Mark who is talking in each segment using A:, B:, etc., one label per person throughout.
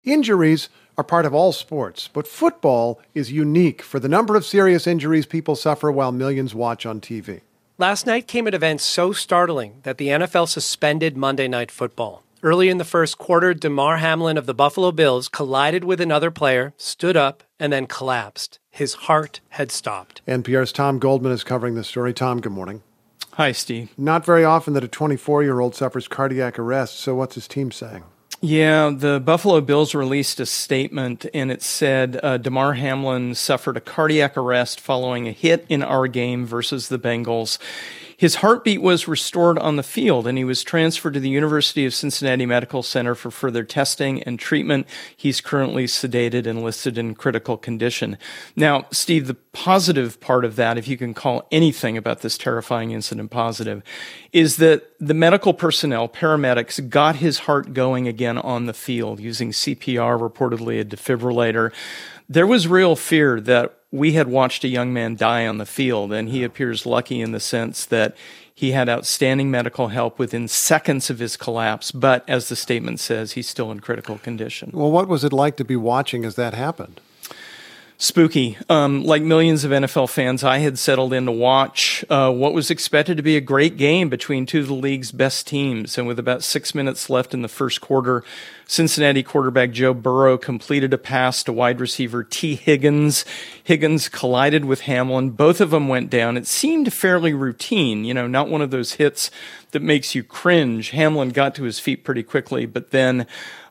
A: Injuries are part of all sports, but football is unique for the number of serious injuries people suffer while millions watch on TV.
B: Last night came at events so startling that the NFL suspended Monday Night Football. Early in the first quarter, Damar Hamlin of the Buffalo Bills collided with another player, stood up, and then collapsed. His heart had stopped.
A: NPR's Tom Goldman is covering this story. Tom, good morning.
C: Hi, Steve.
A: Not very often that a 24-year-old suffers cardiac arrest, so what's his team saying?
C: Yeah, the Buffalo Bills released a statement, and it said Damar Hamlin suffered a cardiac arrest following a hit in our game versus the Bengals. His heartbeat was restored on the field, and he was transferred to the University of Cincinnati Medical Center for further testing and treatment. He's currently sedated and listed in critical condition. Now, Steve, the positive part of that, if you can call anything about this terrifying incident positive, is that the medical personnel, paramedics, got his heart going again on the field using CPR, reportedly a defibrillator. There was real fear that we had watched a young man die on the field, and he appears lucky in the sense that he had outstanding medical help within seconds of his collapse. But as the statement says, he's still in critical condition.
A: Well, what was it like to be watching as that happened?
C: Spooky. Like millions of NFL fans, I had settled in to watch what was expected to be a great game between two of the league's best teams. And with about 6 minutes left in the first quarter, Cincinnati quarterback Joe Burrow completed a pass to wide receiver T. Higgins. Higgins collided with Hamlin. Both of them went down. It seemed fairly routine, not one of those hits that makes you cringe. Hamlin got to his feet pretty quickly, but then,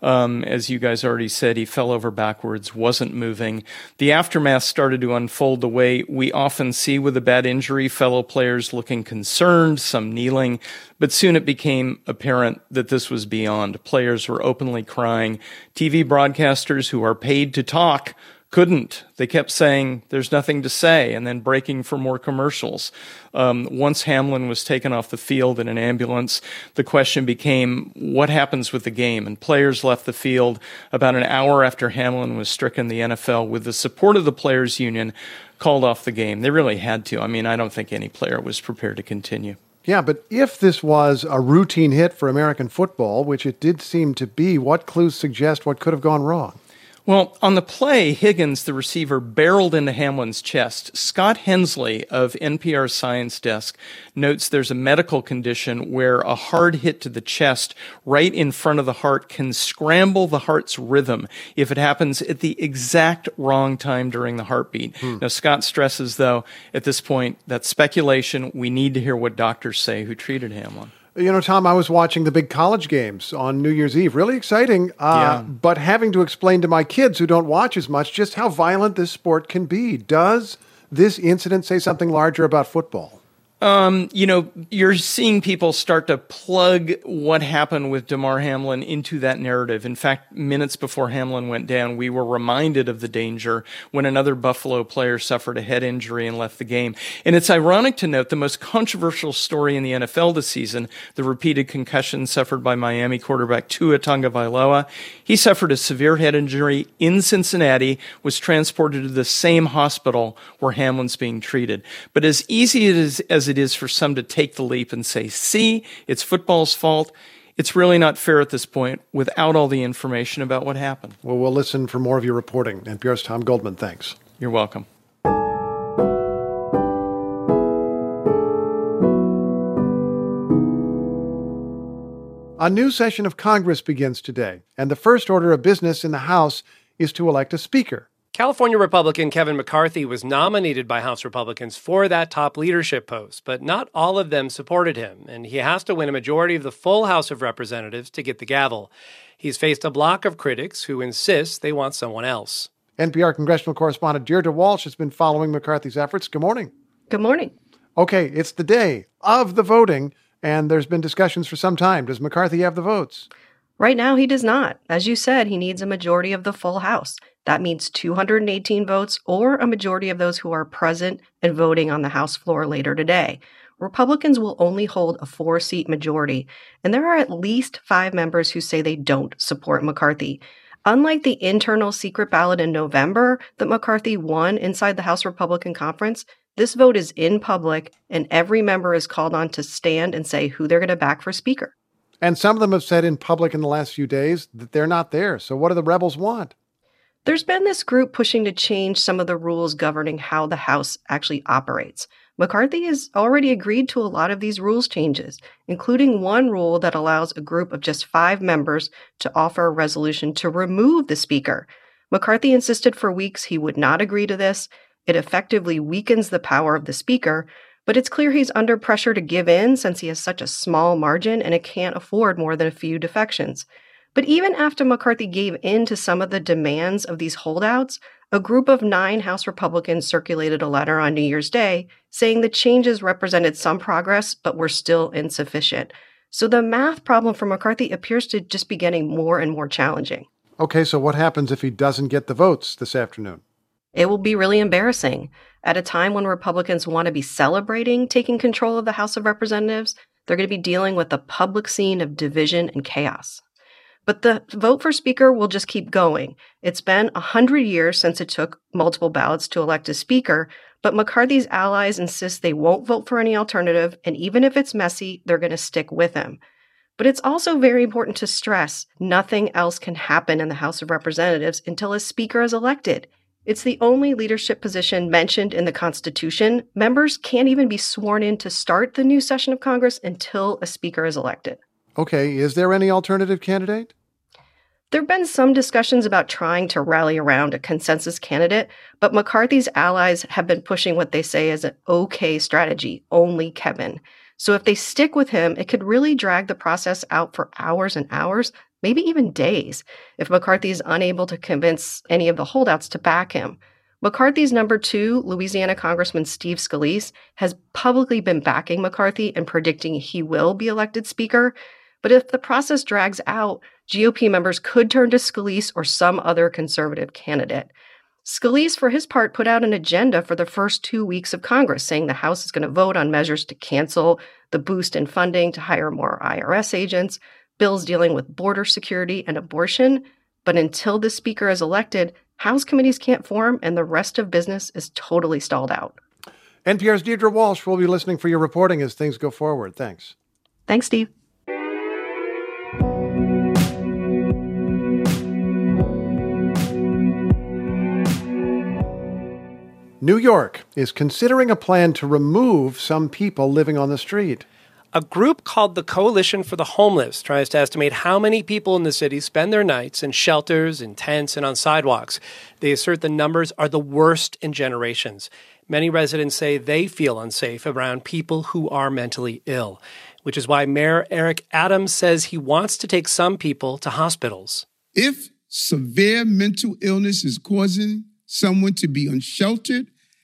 C: as you guys already said, he fell over backwards, wasn't moving. The aftermath started to unfold the way we often see with a bad injury, fellow players looking concerned, some kneeling, but soon it became apparent that this was beyond. Players were openly crying. TV broadcasters who are paid to talk couldn't. They kept saying, there's nothing to say, and then breaking for more commercials. Once Hamlin was taken off the field in an ambulance, the question became, what happens with the game? And players left the field about an hour after Hamlin was stricken. The NFL, with the support of the players' union, called off the game. They really had to. I don't think any player was prepared to continue.
A: Yeah, but if this was a routine hit for American football, which it did seem to be, what clues suggest what could have gone wrong?
C: Well, on the play, Higgins, the receiver, barreled into Hamlin's chest. Scott Hensley of NPR's Science Desk notes there's a medical condition where a hard hit to the chest right in front of the heart can scramble the heart's rhythm if it happens at the exact wrong time during the heartbeat. Now, Scott stresses, though, at this point, that's speculation. We need to hear what doctors say who treated Hamlin.
A: Tom, I was watching the big college games on New Year's Eve. Really exciting, but having to explain to my kids who don't watch as much just how violent this sport can be. Does this incident say something larger about football?
C: You're seeing people start to plug what happened with Damar Hamlin into that narrative. In fact, minutes before Hamlin went down, we were reminded of the danger when another Buffalo player suffered a head injury and left the game. And it's ironic to note the most controversial story in the NFL this season, the repeated concussion suffered by Miami quarterback Tua Tagovailoa. He suffered a severe head injury in Cincinnati, was transported to the same hospital where Hamlin's being treated. But as easy as it is for some to take the leap and say, see, it's football's fault, it's really not fair at this point without all the information about what happened.
A: Well, we'll listen for more of your reporting. NPR's Tom Goldman, thanks.
C: You're welcome.
A: A new session of Congress begins today, and the first order of business in the House is to elect a speaker.
B: California Republican Kevin McCarthy was nominated by House Republicans for that top leadership post, but not all of them supported him, and he has to win a majority of the full House of Representatives to get the gavel. He's faced a block of critics who insist they want someone else.
A: NPR congressional correspondent Deirdre Walsh has been following McCarthy's efforts. Good morning.
D: Good morning.
A: Okay, it's the day of the voting, and there's been discussions for some time. Does McCarthy have the votes?
D: Right now, he does not. As you said, he needs a majority of the full House. That means 218 votes or a majority of those who are present and voting on the House floor later today. Republicans will only hold a 4-seat majority, and there are at least 5 members who say they don't support McCarthy. Unlike the internal secret ballot in November that McCarthy won inside the House Republican Conference, this vote is in public, and every member is called on to stand and say who they're going to back for Speaker.
A: And some of them have said in public in the last few days that they're not there. So what do the rebels want?
D: There's been this group pushing to change some of the rules governing how the House actually operates. McCarthy has already agreed to a lot of these rules changes, including one rule that allows a group of just 5 members to offer a resolution to remove the Speaker. McCarthy insisted for weeks he would not agree to this. It effectively weakens the power of the Speaker, but it's clear he's under pressure to give in since he has such a small margin and it can't afford more than a few defections. But even after McCarthy gave in to some of the demands of these holdouts, a group of 9 House Republicans circulated a letter on New Year's Day saying the changes represented some progress but were still insufficient. So the math problem for McCarthy appears to just be getting more and more challenging.
A: Okay, so what happens if he doesn't get the votes this afternoon?
D: It will be really embarrassing. At a time when Republicans want to be celebrating taking control of the House of Representatives, they're going to be dealing with a public scene of division and chaos. But the vote for Speaker will just keep going. It's been 100 years since it took multiple ballots to elect a Speaker, but McCarthy's allies insist they won't vote for any alternative, and even if it's messy, they're going to stick with him. But it's also very important to stress nothing else can happen in the House of Representatives until a Speaker is elected. It's the only leadership position mentioned in the Constitution. Members can't even be sworn in to start the new session of Congress until a Speaker is elected.
A: Okay, is there any alternative candidate?
D: There have been some discussions about trying to rally around a consensus candidate, but McCarthy's allies have been pushing what they say is an okay strategy, only Kevin. So if they stick with him, it could really drag the process out for hours and hours, maybe even days, if McCarthy is unable to convince any of the holdouts to back him. McCarthy's number 2, Louisiana Congressman Steve Scalise, has publicly been backing McCarthy and predicting he will be elected Speaker. But if the process drags out, GOP members could turn to Scalise or some other conservative candidate. Scalise, for his part, put out an agenda for the first 2 weeks of Congress, saying the House is going to vote on measures to cancel the boost in funding to hire more IRS agents, bills dealing with border security and abortion. But until the Speaker is elected, House committees can't form, and the rest of business is totally stalled out.
A: NPR's Deirdre Walsh will be listening for your reporting as things go forward. Thanks.
D: Thanks, Steve.
A: New York is considering a plan to remove some people living on the street.
B: A group called the Coalition for the Homeless tries to estimate how many people in the city spend their nights in shelters, in tents, and on sidewalks. They assert the numbers are the worst in generations. Many residents say they feel unsafe around people who are mentally ill, which is why Mayor Eric Adams says he wants to take some people to hospitals.
E: If severe mental illness is causing someone to be unsheltered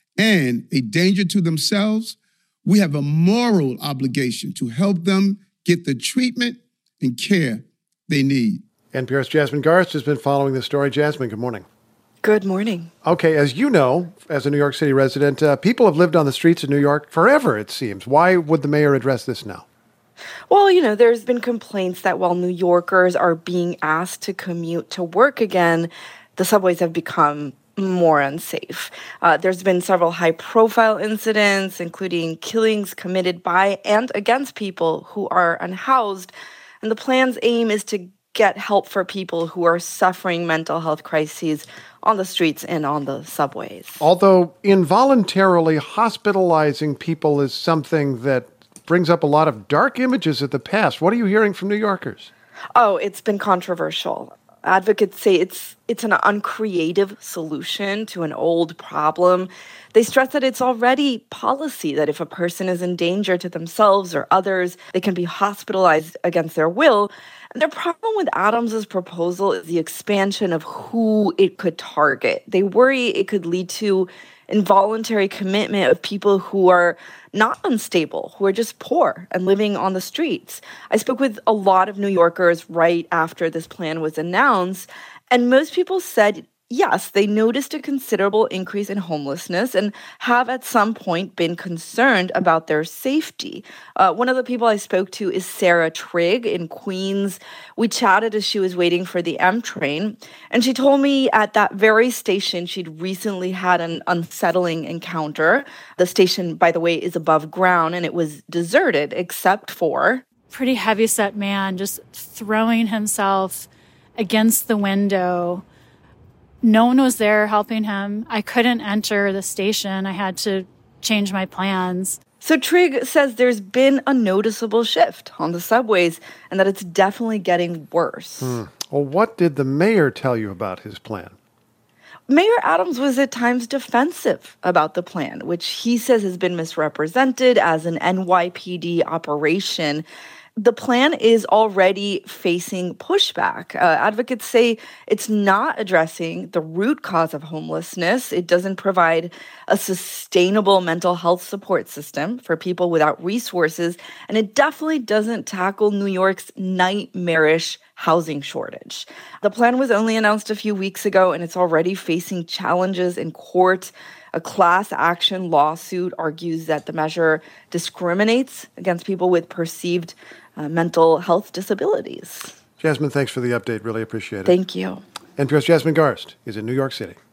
E: and a danger to themselves, we have a moral obligation to help them get the treatment and care they need.
A: NPR's Jasmine Garsd has been following this story. Jasmine, good morning.
F: Good morning.
A: Okay, as you know, as a New York City resident, people have lived on the streets of New York forever, it seems. Why would the mayor address this now?
F: Well, there's been complaints that while New Yorkers are being asked to commute to work again, the subways have become more unsafe. There's been several high-profile incidents, including killings committed by and against people who are unhoused. And the plan's aim is to get help for people who are suffering mental health crises on the streets and on the subways.
A: Although involuntarily hospitalizing people is something that brings up a lot of dark images of the past. What are you hearing from New Yorkers?
F: Oh, it's been controversial. Advocates say it's an uncreative solution to an old problem. They stress that it's already policy that if a person is in danger to themselves or others, they can be hospitalized against their will. And their problem with Adams's proposal is the expansion of who it could target. They worry it could lead to involuntary commitment of people who are not unstable, who are just poor and living on the streets. I spoke with a lot of New Yorkers right after this plan was announced, and most people said, yes, they noticed a considerable increase in homelessness and have at some point been concerned about their safety. One of the people I spoke to is Sarah Trigg in Queens. We chatted as she was waiting for the M train, and she told me at that very station she'd recently had an unsettling encounter. The station, by the way, is above ground, and it was deserted except for
G: pretty heavyset man just throwing himself against the window. No one was there helping him. I couldn't enter the station. I had to change my plans.
F: So Trigg says there's been a noticeable shift on the subways and that it's definitely getting worse.
A: Well, what did the mayor tell you about his plan?
F: Mayor Adams was at times defensive about the plan, which he says has been misrepresented as an NYPD operation. The plan is already facing pushback. Advocates say it's not addressing the root cause of homelessness. It doesn't provide a sustainable mental health support system for people without resources, and it definitely doesn't tackle New York's nightmarish housing shortage. The plan was only announced a few weeks ago, and it's already facing challenges in court. A class action lawsuit argues that the measure discriminates against people with perceived mental health disabilities.
A: Jasmine, thanks for the update. Really appreciate it.
F: Thank you.
A: NPR's Jasmine Garsd is in New York City.